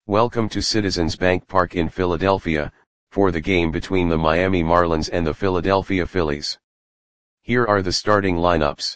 Welcome to Citizens Bank Park in Philadelphia, for the game between the Miami Marlins and the Philadelphia Phillies. Here are the starting lineups.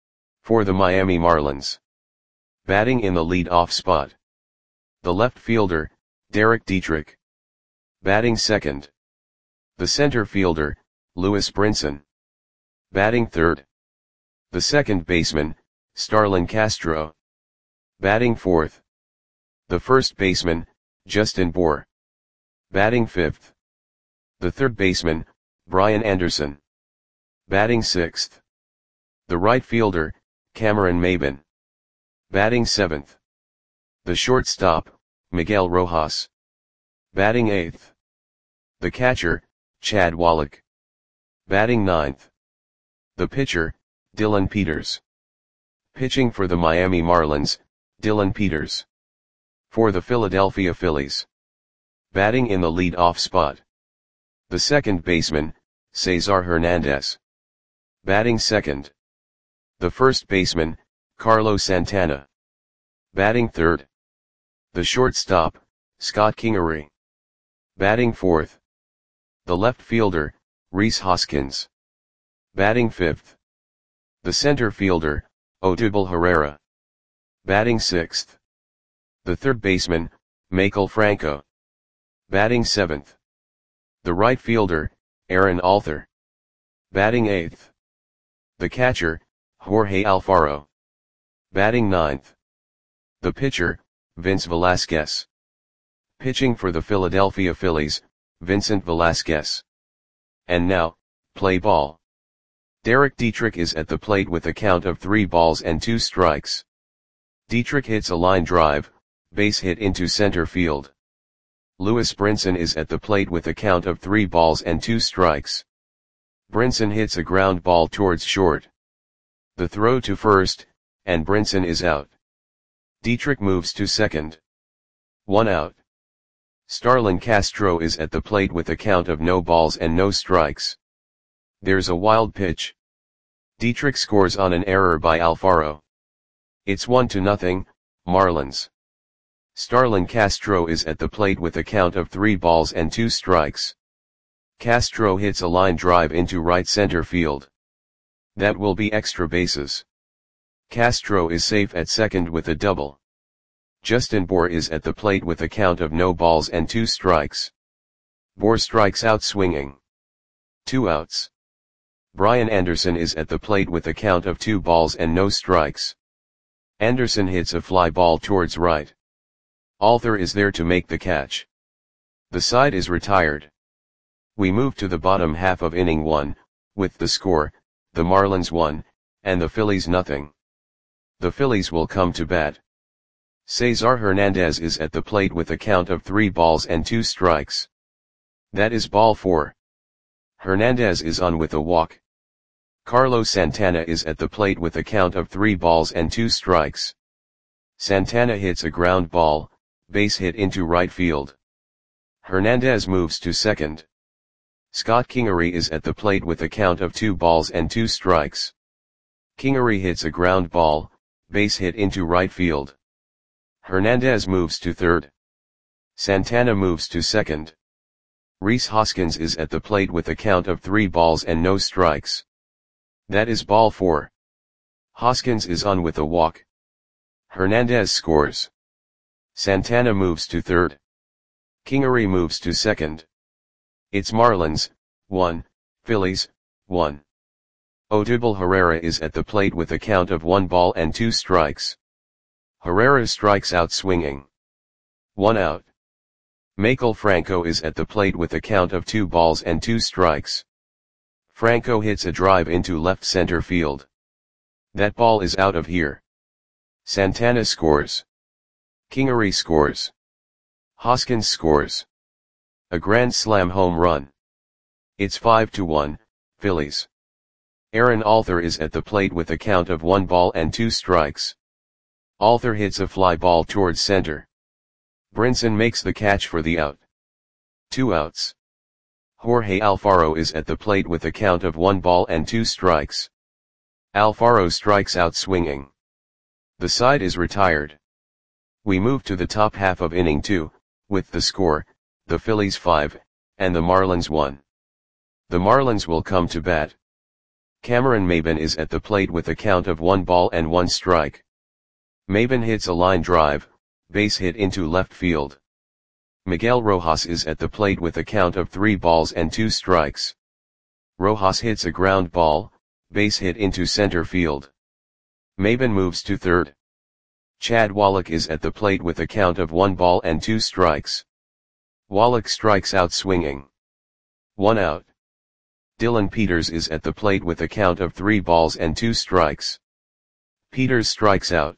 For the Miami Marlins. Batting in the lead-off spot. The left fielder, Derek Dietrich. Batting second. The center fielder, Lewis Brinson. Batting third. The second baseman, Starlin Castro. Batting fourth. The first baseman, Justin Bour. Batting fifth. The third baseman, Brian Anderson. Batting sixth. The right fielder, Cameron Maybin. Batting seventh. The shortstop, Miguel Rojas. Batting eighth. The catcher, Chad Wallach. Batting ninth. The pitcher, Dylan Peters. Pitching for the Miami Marlins, Dylan Peters. For the Philadelphia Phillies. Batting in the lead-off spot. The second baseman, Cesar Hernandez. Batting second. The first baseman, Carlos Santana. Batting third. The shortstop, Scott Kingery. Batting fourth. The left fielder, Rhys Hoskins. Batting fifth. The center fielder, Odubel Herrera. Batting sixth. The third baseman, Maikel Franco. Batting seventh. The right fielder, Aaron Alther. Batting eighth. The catcher, Jorge Alfaro. Batting ninth. The pitcher, Vince Velasquez. Pitching for the Philadelphia Phillies, Vincent Velasquez. And now, play ball. Derek Dietrich is at the plate with a count of 3 balls and 2 strikes. Dietrich hits a line drive, base hit into center field. Lewis Brinson is at the plate with a count of 3 balls and 2 strikes. Brinson hits a ground ball towards short. The throw to first, and Brinson is out. Dietrich moves to second. 1 out. Starlin Castro is at the plate with a count of no balls and no strikes. There's a wild pitch. Dietrich scores on an error by Alfaro. It's 1-0, Marlins. Starlin Castro is at the plate with a count of 3 balls and 2 strikes. Castro hits a line drive into right center field. That will be extra bases. Castro is safe at second with a double. Justin Bour is at the plate with a count of no balls and 2 strikes. Bour strikes out swinging. 2 outs. Brian Anderson is at the plate with a count of 2 balls and no strikes. Anderson hits a fly ball towards right. Alther is there to make the catch. The side is retired. We move to the bottom half of inning 1, with the score, the Marlins 1, and the Phillies 0. The Phillies will come to bat. Cesar Hernandez is at the plate with a count of 3 balls and 2 strikes. That is ball 4. Hernandez is on with a walk. Carlos Santana is at the plate with a count of 3 balls and 2 strikes. Santana hits a ground ball, base hit into right field. Hernandez moves to second. Scott Kingery is at the plate with a count of 2 balls and 2 strikes. Kingery hits a ground ball, base hit into right field. Hernandez moves to third. Santana moves to second. Rhys Hoskins is at the plate with a count of 3 balls and no strikes. That is ball 4. Hoskins is on with a walk. Hernandez scores. Santana moves to third. Kingery moves to second. It's Marlins, 1, Phillies, 1. Odubel Herrera is at the plate with a count of 1 ball and 2 strikes. Herrera strikes out swinging. 1 out. Maikel Franco is at the plate with a count of 2 balls and 2 strikes. Franco hits a drive into left center field. That ball is out of here. Santana scores. Kingery scores. Hoskins scores. A grand slam home run. It's 5-1, Phillies. Aaron Alther is at the plate with a count of 1 ball and 2 strikes. Alther hits a fly ball towards center. Brinson makes the catch for the out. 2 outs. Jorge Alfaro is at the plate with a count of 1 ball and 2 strikes. Alfaro strikes out swinging. The side is retired. We move to the top half of inning 2, with the score, the Phillies 5, and the Marlins 1. The Marlins will come to bat. Cameron Maybin is at the plate with a count of 1 ball and 1 strike. Maybin hits a line drive, base hit into left field. Miguel Rojas is at the plate with a count of 3 balls and 2 strikes. Rojas hits a ground ball, base hit into center field. Maybin moves to third. Chad Wallach is at the plate with a count of 1 ball and 2 strikes. Wallach strikes out swinging. 1 out. Dylan Peters is at the plate with a count of 3 balls and 2 strikes. Peters strikes out.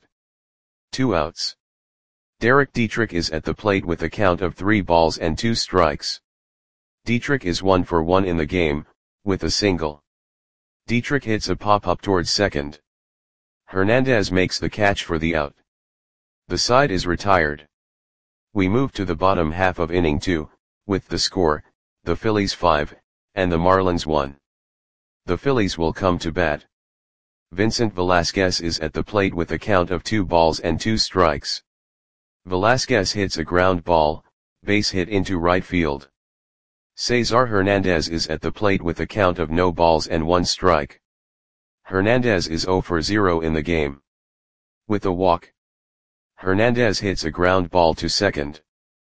2 outs. Derek Dietrich is at the plate with a count of 3 balls and 2 strikes. Dietrich is 1 for 1 in the game, with a single. Dietrich hits a pop-up towards second. Hernandez makes the catch for the out. The side is retired. We move to the bottom half of inning 2, with the score, the Phillies 5, and the Marlins 1. The Phillies will come to bat. Vincent Velasquez is at the plate with a count of 2 balls and 2 strikes. Velasquez hits a ground ball, base hit into right field. Cesar Hernandez is at the plate with a count of no balls and 1 strike. Hernandez is 0 for 0 in the game. With a walk. Hernandez hits a ground ball to second.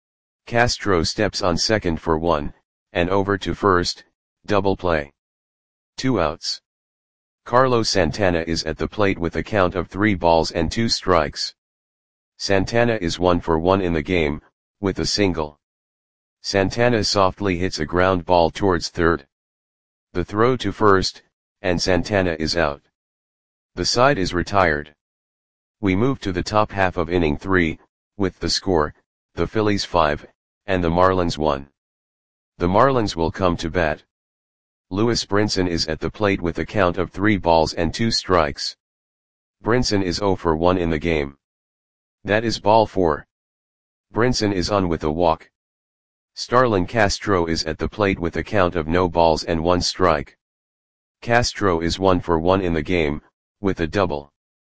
Castro steps on second for 1, and over to first, double play. 2 outs. Carlos Santana is at the plate with a count of 3 balls and 2 strikes. Santana is 1 for 1 in the game, with a single. Santana softly hits a ground ball towards third. The throw to first, and Santana is out. The side is retired. We move to the top half of inning 3, with the score, the Phillies 5, and the Marlins 1. The Marlins will come to bat. Lewis Brinson is at the plate with a count of 3 balls and 2 strikes. Brinson is 0 for 1 in the game. That is ball 4. Brinson is on with a walk. Starlin Castro is at the plate with a count of no balls and 1 strike. Castro is 1 for 1 in the game, with a double.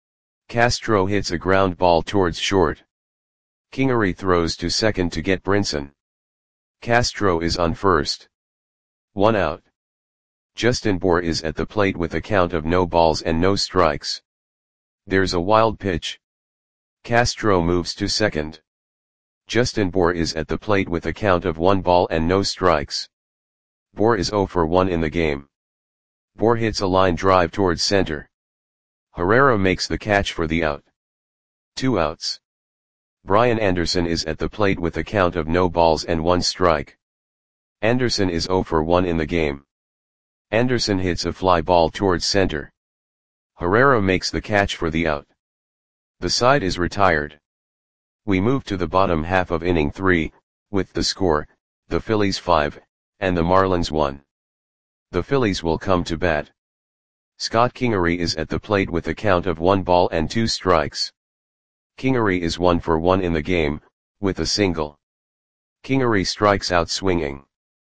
Castro hits a ground ball towards short. Kingery throws to second to get Brinson. Castro is on first. 1 out. Justin Bour is at the plate with a count of no balls and no strikes. There's a wild pitch. Castro moves to second. Justin Bour is at the plate with a count of 1 ball and no strikes. Bour is 0 for 1 in the game. Bour hits a line drive towards center. Herrera makes the catch for the out. 2 outs. Brian Anderson is at the plate with a count of no balls and 1 strike. Anderson is 0 for 1 in the game. Anderson hits a fly ball towards center. Herrera makes the catch for the out. The side is retired. We move to the bottom half of inning 3, with the score, the Phillies 5, and the Marlins 1. The Phillies will come to bat. Scott Kingery is at the plate with a count of 1 ball and 2 strikes. Kingery is 1 for 1 in the game, with a single. Kingery strikes out swinging.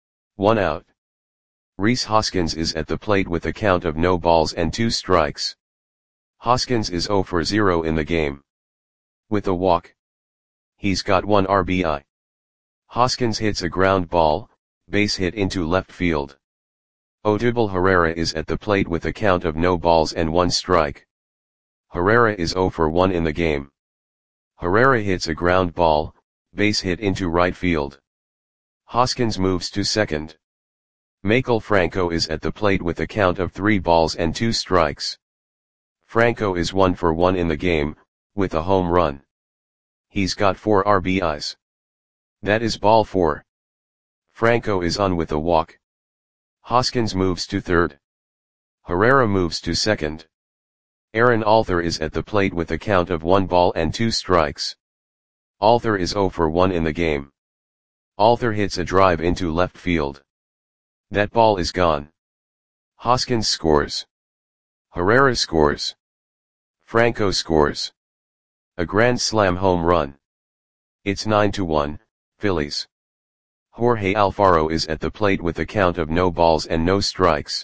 1 out. Rhys Hoskins is at the plate with a count of no balls and 2 strikes. Hoskins is 0 for 0 in the game. With a walk. He's got 1 RBI. Hoskins hits a ground ball, base hit into left field. Odubel Herrera is at the plate with a count of no balls and 1 strike. Herrera is 0 for 1 in the game. Herrera hits a ground ball, base hit into right field. Hoskins moves to second. Maikel Franco is at the plate with a count of 3 balls and 2 strikes. Franco is 1 for 1 in the game, with a home run. He's got 4 RBIs. That is ball 4. Franco is on with a walk. Hoskins moves to third. Herrera moves to second. Aaron Alther is at the plate with a count of 1 ball and 2 strikes. Alther is 0 for 1 in the game. Alther hits a drive into left field. That ball is gone. Hoskins scores. Herrera scores. Franco scores. A grand slam home run. It's 9-1, Phillies. Jorge Alfaro is at the plate with a count of no balls and no strikes.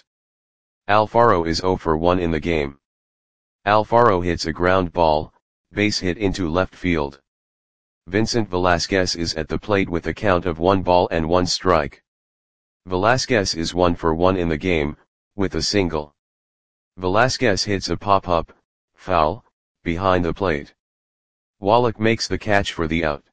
Alfaro is 0 for 1 in the game. Alfaro hits a ground ball, base hit into left field. Vincent Velasquez is at the plate with a count of 1 ball and 1 strike. Velasquez is 1 for 1 in the game, with a single. Velasquez hits a pop-up, foul, behind the plate. Wallach makes the catch for the out.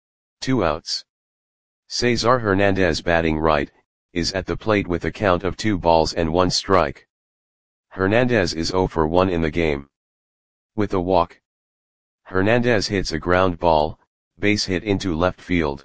2 outs. Cesar Hernandez, batting right, is at the plate with a count of 2 balls and 1 strike. Hernandez is 0 for 1 in the game. With a walk. Hernandez hits a ground ball, base hit into left field.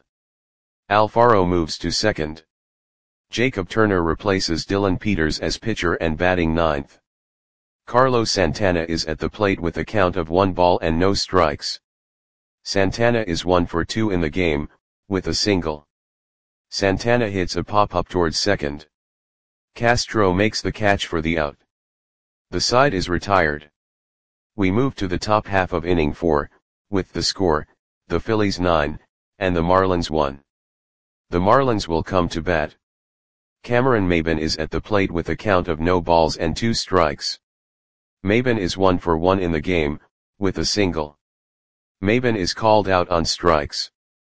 Alfaro moves to second. Jacob Turner replaces Dylan Peters as pitcher and batting ninth. Carlos Santana is at the plate with a count of 1 ball and no strikes. Santana is 1 for 2 in the game, with a single. Santana hits a pop-up towards second. Castro makes the catch for the out. The side is retired. We move to the top half of inning 4, with the score, the Phillies 9, and the Marlins 1. The Marlins will come to bat. Cameron Maybin is at the plate with a count of no balls and 2 strikes. Maybin is 1 for 1 in the game, with a single. Maybin is called out on strikes.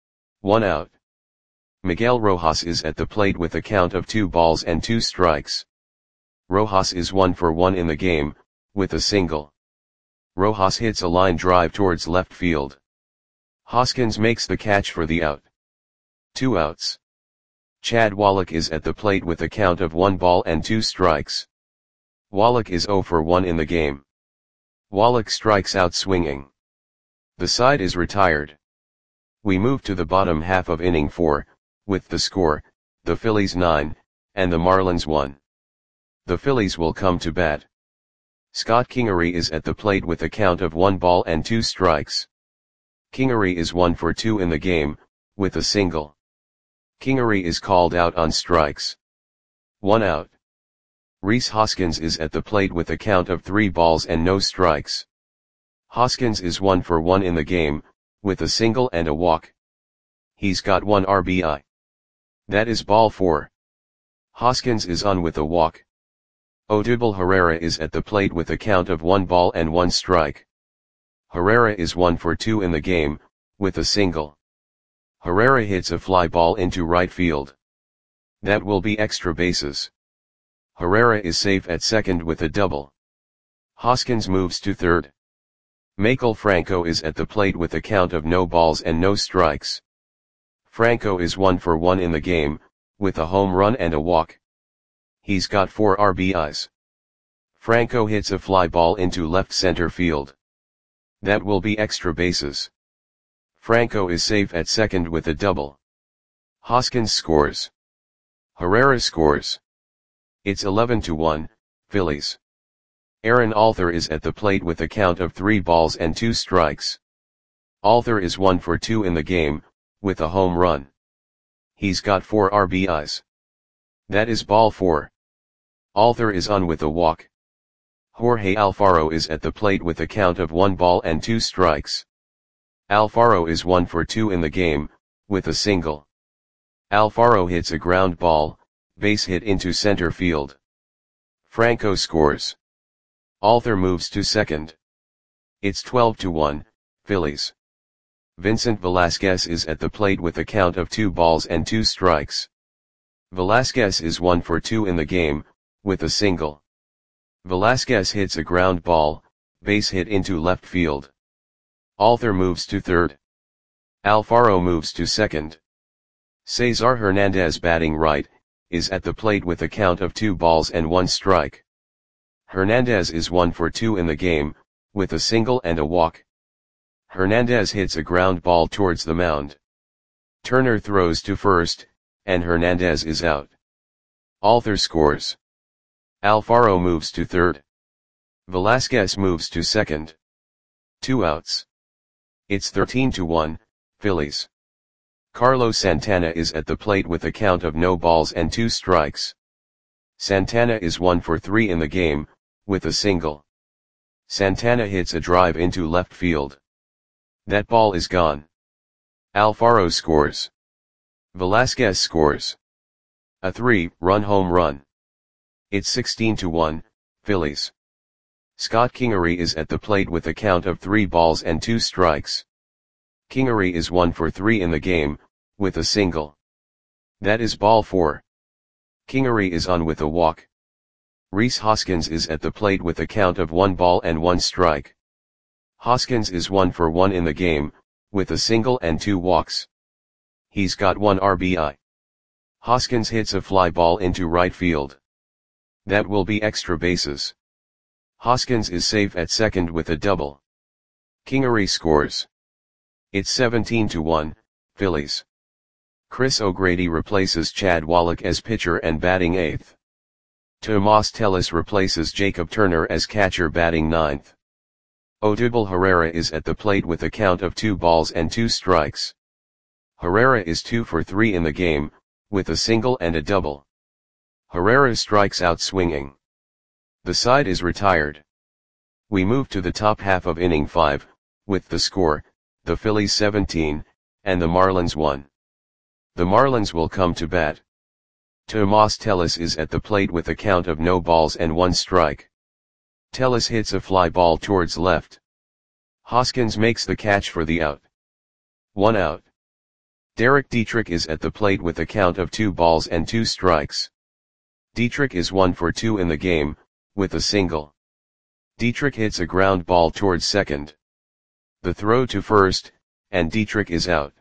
1 out. Miguel Rojas is at the plate with a count of 2 balls and 2 strikes. Rojas is 1 for 1 in the game, with a single. Rojas hits a line drive towards left field. Hoskins makes the catch for the out. 2 outs. Chad Wallach is at the plate with a count of 1 ball and 2 strikes. Wallach is 0 for 1 in the game. Wallach strikes out swinging. The side is retired. We move to the bottom half of inning 4, with the score, the Phillies 9, and the Marlins 1. The Phillies will come to bat. Scott Kingery is at the plate with a count of 1 ball and 2 strikes. Kingery is 1 for 2 in the game, with a single. Kingery is called out on strikes. 1 out. Rhys Hoskins is at the plate with a count of 3 balls and no strikes. Hoskins is 1 for 1 in the game, with a single and a walk. He's got 1 RBI. That is ball 4. Hoskins is on with a walk. Odubel Herrera is at the plate with a count of 1 ball and 1 strike. Herrera is 1 for 2 in the game, with a single. Herrera hits a fly ball into right field. That will be extra bases. Herrera is safe at second with a double. Hoskins moves to third. Maikel Franco is at the plate with a count of no balls and no strikes. Franco is 1 for 1 in the game, with a home run and a walk. He's got 4 RBIs. Franco hits a fly ball into left center field. That will be extra bases. Franco is safe at second with a double. Hoskins scores. Herrera scores. It's 11-1, Phillies. Aaron Alther is at the plate with a count of 3 balls and 2 strikes. Alther is 1 for 2 in the game, with a home run. He's got 4 RBIs. That is ball 4. Alther is on with a walk. Jorge Alfaro is at the plate with a count of 1 ball and 2 strikes. Alfaro is 1 for 2 in the game, with a single. Alfaro hits a ground ball, base hit into center field. Franco scores. Alther moves to second. It's 12-1, Phillies. Vincent Velasquez is at the plate with a count of 2 balls and 2 strikes. Velasquez is 1 for 2 in the game, with a single. Velasquez hits a ground ball, base hit into left field. Alther moves to third. Alfaro moves to second. Cesar Hernandez, batting right, is at the plate with a count of 2 balls and 1 strike. Hernandez is 1 for 2 in the game, with a single and a walk. Hernandez hits a ground ball towards the mound. Turner throws to first, and Hernandez is out. Alther scores. Alfaro moves to third. Velasquez moves to second. 2 outs. It's 13-1, Phillies. Carlos Santana is at the plate with a count of no balls and 2 strikes. Santana is 1 for 3 in the game, with a single. Santana hits a drive into left field. That ball is gone. Alfaro scores. Velasquez scores. A 3-run home run. It's 16-1, Phillies. Scott Kingery is at the plate with a count of 3 balls and 2 strikes. Kingery is 1 for 3 in the game, with a single. That is ball 4. Kingery is on with a walk. Rhys Hoskins is at the plate with a count of 1 ball and 1 strike. Hoskins is 1 for 1 in the game, with a single and 2 walks. He's got 1 RBI. Hoskins hits a fly ball into right field. That will be extra bases. Hoskins is safe at second with a double. Kingery scores. It's 17-1, Phillies. Chris O'Grady replaces Chad Wallach as pitcher and batting 8th. Tomas Tellis replaces Jacob Turner as catcher batting 9th. Odubel Herrera is at the plate with a count of 2 balls and 2 strikes. Herrera is 2 for 3 in the game, with a single and a double. Herrera strikes out swinging. The side is retired. We move to the top half of inning 5, with the score, the Phillies 17, and the Marlins 1. The Marlins will come to bat. Tomas Tellis is at the plate with a count of no balls and 1 strike. Tellis hits a fly ball towards left. Hoskins makes the catch for the out. 1 out. Derek Dietrich is at the plate with a count of 2 balls and 2 strikes. Dietrich is 1 for 2 in the game, with a single. Dietrich hits a ground ball towards second. The throw to first, and Dietrich is out.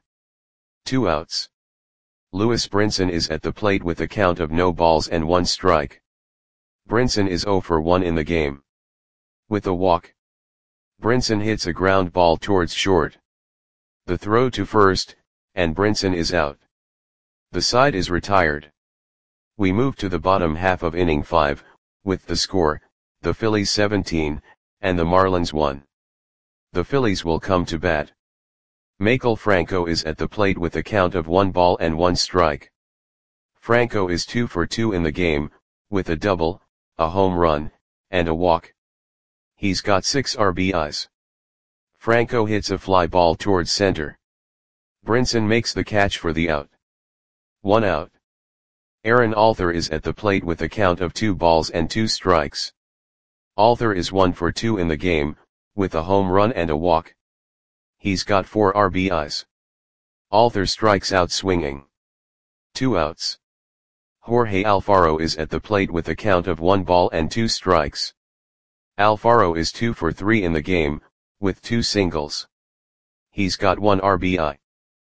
2 outs. Lewis Brinson is at the plate with a count of no balls and 1 strike. Brinson is 0 for 1 in the game. With a walk. Brinson hits a ground ball towards short. The throw to first, and Brinson is out. The side is retired. We move to the bottom half of inning 5, with the score, the Phillies 17, and the Marlins 1. The Phillies will come to bat. Maikel Franco is at the plate with a count of 1 ball and 1 strike. Franco is 2 for 2 in the game, with a double, a home run, and a walk. He's got 6 RBIs. Franco hits a fly ball towards center. Brinson makes the catch for the out. 1 out. Aaron Alther is at the plate with a count of 2 balls and 2 strikes. Alther is 1 for 2 in the game, with a home run and a walk. He's got 4 RBIs. Alther strikes out swinging. 2 outs. Jorge Alfaro is at the plate with a count of 1 ball and 2 strikes. Alfaro is 2 for 3 in the game, with 2 singles. He's got 1 RBI.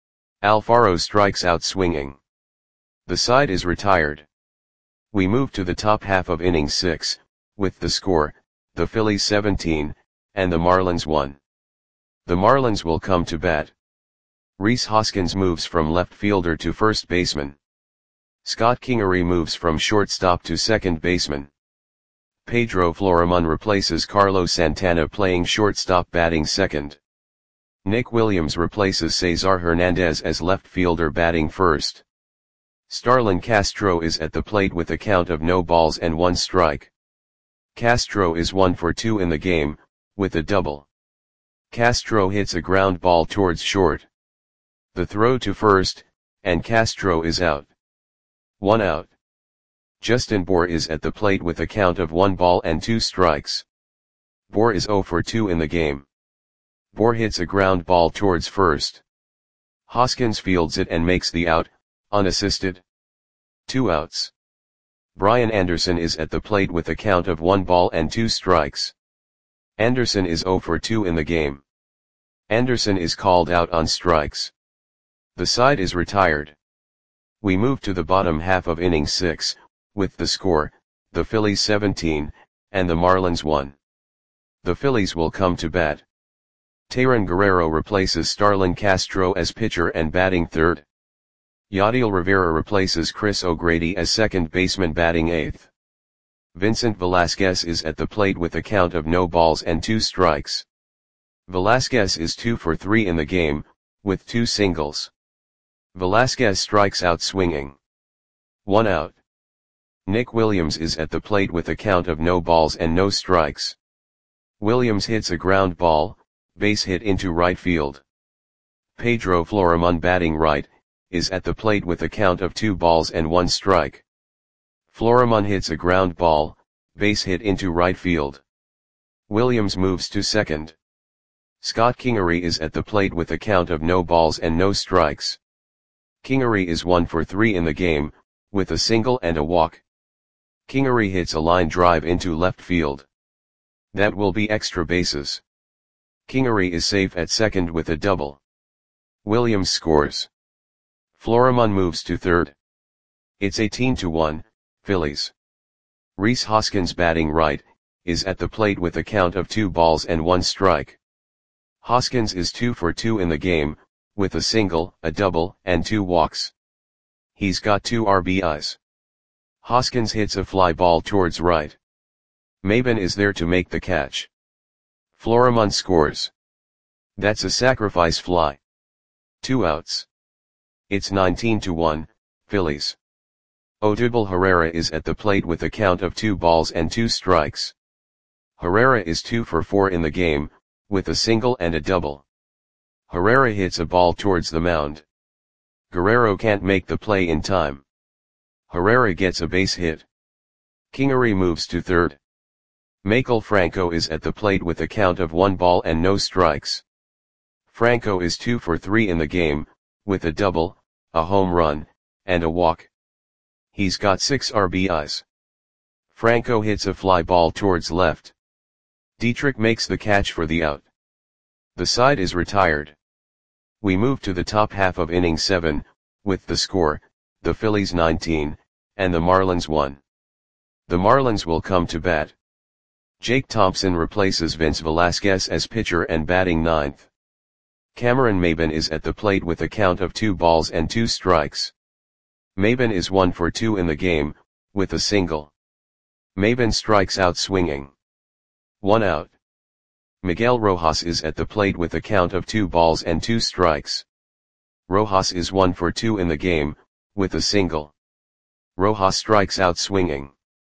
Alfaro strikes out swinging. The side is retired. We move to the top half of inning 6, with the score, the Phillies 17, and the Marlins 1. The Marlins will come to bat. Rhys Hoskins moves from left fielder to first baseman. Scott Kingery moves from shortstop to second baseman. Pedro Florimon replaces Carlos Santana playing shortstop batting second. Nick Williams replaces Cesar Hernandez as left fielder batting first. Starlin Castro is at the plate with a count of no balls and 1 strike. Castro is 1 for 2 in the game, with a double. Castro hits a ground ball towards short. The throw to first, and Castro is out. 1 out. Justin Bour is at the plate with a count of 1 ball and 2 strikes. Bour is 0 for 2 in the game. Bour hits a ground ball towards first. Hoskins fields it and makes the out, unassisted. 2 outs. Brian Anderson is at the plate with a count of 1 ball and 2 strikes. Anderson is 0 for 2 in the game. Anderson is called out on strikes. The side is retired. We move to the bottom half of inning 6, with the score, the Phillies 17, and the Marlins 1. The Phillies will come to bat. Tayron Guerrero replaces Starlin Castro as pitcher and batting third. Yadiel Rivera replaces Chris O'Grady as second baseman batting 8th. Vincent Velasquez is at the plate with a count of no balls and 2 strikes. Velasquez is 2 for 3 in the game, with 2 singles. Velasquez strikes out swinging. 1 out. Nick Williams is at the plate with a count of no balls and no strikes. Williams hits a ground ball, base hit into right field. Pedro Florimon batting right, is at the plate with a count of 2 balls and 1 strike. Florimon hits a ground ball, base hit into right field. Williams moves to second. Scott Kingery is at the plate with a count of no balls and no strikes. Kingery is 1 for 3 in the game, with a single and a walk. Kingery hits a line drive into left field. That will be extra bases. Kingery is safe at second with a double. Williams scores. Florimon moves to third. It's 18-1, Phillies. Rhys Hoskins, batting right, is at the plate with a count of 2 balls and 1 strike. Hoskins is 2 for 2 in the game, with a single, a double, and 2 walks. He's got 2 RBIs. Hoskins hits a fly ball towards right. Maben is there to make the catch. Florimon scores. That's a sacrifice fly. 2 outs. It's 19-1, Phillies. Odubel Herrera is at the plate with a count of 2 balls and 2 strikes. Herrera is 2 for 4 in the game, with a single and a double. Herrera hits a ball towards the mound. Guerrero can't make the play in time. Herrera gets a base hit. Kingery moves to third. Maikel Franco is at the plate with a count of 1 ball and no strikes. Franco is 2 for 3 in the game, with a double, a home run, and a walk. He's got 6 RBIs. Franco hits a fly ball towards left. Dietrich makes the catch for the out. The side is retired. We move to the top half of inning 7, with the score, the Phillies 19, and the Marlins 1. The Marlins will come to bat. Jake Thompson replaces Vince Velasquez as pitcher and batting 9th. Cameron Maben is at the plate with a count of 2 balls and 2 strikes. Maben is 1 for 2 in the game, with a single. Maben strikes out swinging. 1 out. Miguel Rojas is at the plate with a count of 2 balls and 2 strikes. Rojas is 1 for 2 in the game, with a single. Rojas strikes out swinging.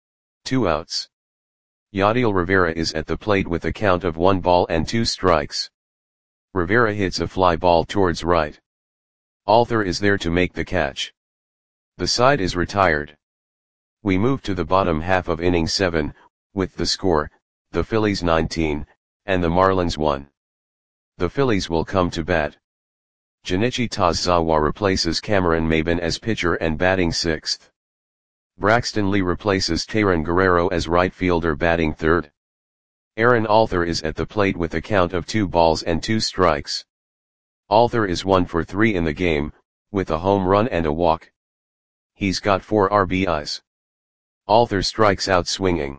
2 outs. Yadiel Rivera is at the plate with a count of 1 ball and 2 strikes. Rivera hits a fly ball towards right. Althor is there to make the catch. The side is retired. We move to the bottom half of inning 7, with the score, the Phillies 19, and the Marlins 1. The Phillies will come to bat. Junichi Tozawa replaces Cameron Maben as pitcher and batting 6th. Braxton Lee replaces Tayron Guerrero as right fielder batting 3rd. Aaron Althor is at the plate with a count of 2 balls and 2 strikes. Althor is 1 for 3 in the game, with a home run and a walk. He's got 4 RBIs. Althor strikes out swinging.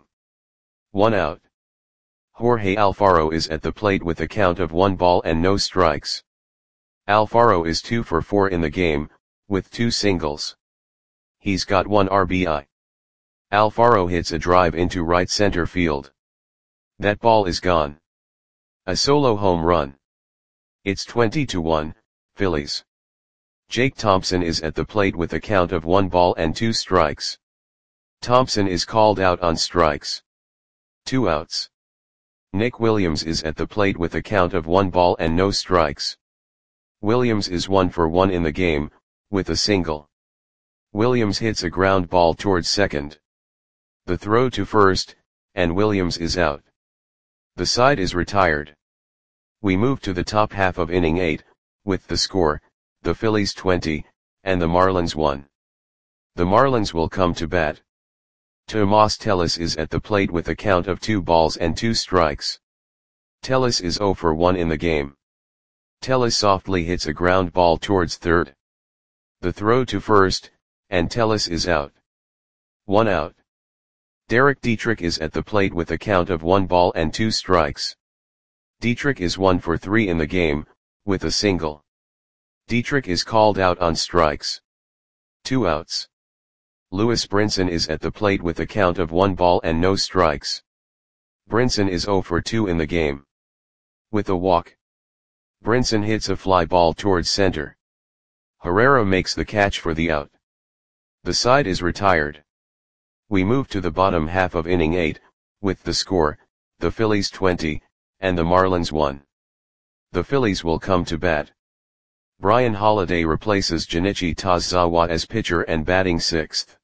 1 out. Jorge Alfaro is at the plate with a count of 1 ball and no strikes. Alfaro is 2 for 4 in the game, with 2 singles. He's got 1 RBI. Alfaro hits a drive into right center field. That ball is gone. A solo home run. It's 20-1, Phillies. Jake Thompson is at the plate with a count of 1 ball and 2 strikes. Thompson is called out on strikes. 2 outs. Nick Williams is at the plate with a count of 1 ball and no strikes. Williams is 1 for 1 in the game, with a single. Williams hits a ground ball towards second. The throw to first, and Williams is out. The side is retired. We move to the top half of inning 8, with the score, the Phillies 20, and the Marlins 1. The Marlins will come to bat. Tomas Tellis is at the plate with a count of 2 balls and 2 strikes. Tellis is 0 for 1 in the game. Tellis softly hits a ground ball towards third. The throw to first, and Tellis is out. 1 out. Derek Dietrich is at the plate with a count of 1 ball and 2 strikes. Dietrich is 1 for 3 in the game, with a single. Dietrich is called out on strikes. 2 outs. Lewis Brinson is at the plate with a count of 1 ball and no strikes. Brinson is 0 for 2 in the game. With a walk. Brinson hits a fly ball towards center. Herrera makes the catch for the out. The side is retired. We move to the bottom half of inning 8, with the score, the Phillies 20, and the Marlins 1. The Phillies will come to bat. Brian Holiday replaces Junichi Tozawa as pitcher and batting 6th.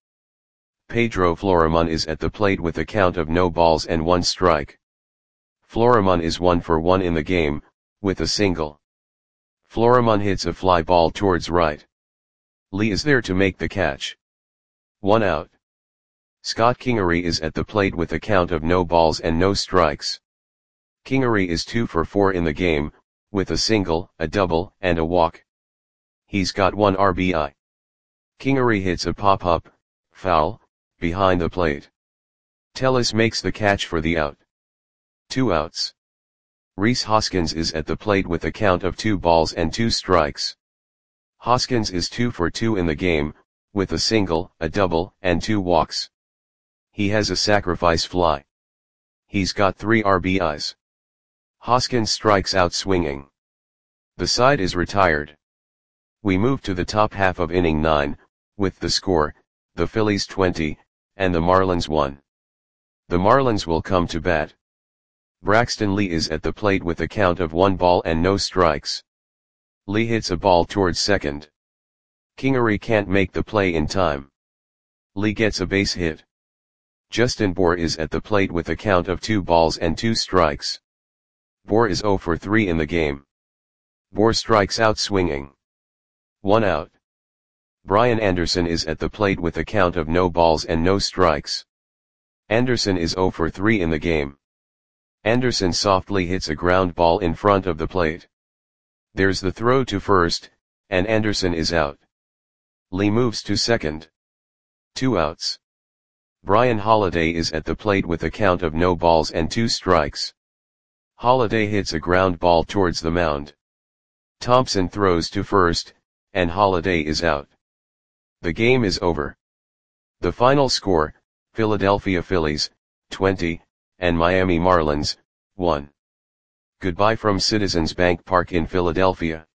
Pedro Florimon is at the plate with a count of no balls and 1 strike. Florimon is 1 for 1 in the game, with a single. Florimon hits a fly ball towards right. Lee is there to make the catch. 1 out. Scott Kingery is at the plate with a count of no balls and no strikes. Kingery is 2 for 4 in the game, with a single, a double, and a walk. He's got 1 RBI. Kingery hits a pop-up, foul, behind the plate. Tellis makes the catch for the out. 2 outs. Rhys Hoskins is at the plate with a count of 2 balls and 2 strikes. Hoskins is 2 for 2 in the game, with a single, a double, and 2 walks. He has a sacrifice fly. He's got 3 RBIs. Hoskins strikes out swinging. The side is retired. We move to the top half of inning 9, with the score, the Phillies 20, and the Marlins 1. The Marlins will come to bat. Braxton Lee is at the plate with a count of 1 ball and no strikes. Lee hits a ball towards second. Kingery can't make the play in time. Lee gets a base hit. Justin Bour is at the plate with a count of 2 balls and 2 strikes. Bour is 0 for 3 in the game. Bour strikes out swinging. 1 out. Brian Anderson is at the plate with a count of no balls and no strikes. Anderson is 0 for 3 in the game. Anderson softly hits a ground ball in front of the plate. There's the throw to first, and Anderson is out. Lee moves to second. 2 outs. Brian Holiday is at the plate with a count of no balls and 2 strikes. Holiday hits a ground ball towards the mound. Thompson throws to first, and Holiday is out. The game is over. The final score, Philadelphia Phillies, 20, and Miami Marlins, 1. Goodbye from Citizens Bank Park in Philadelphia.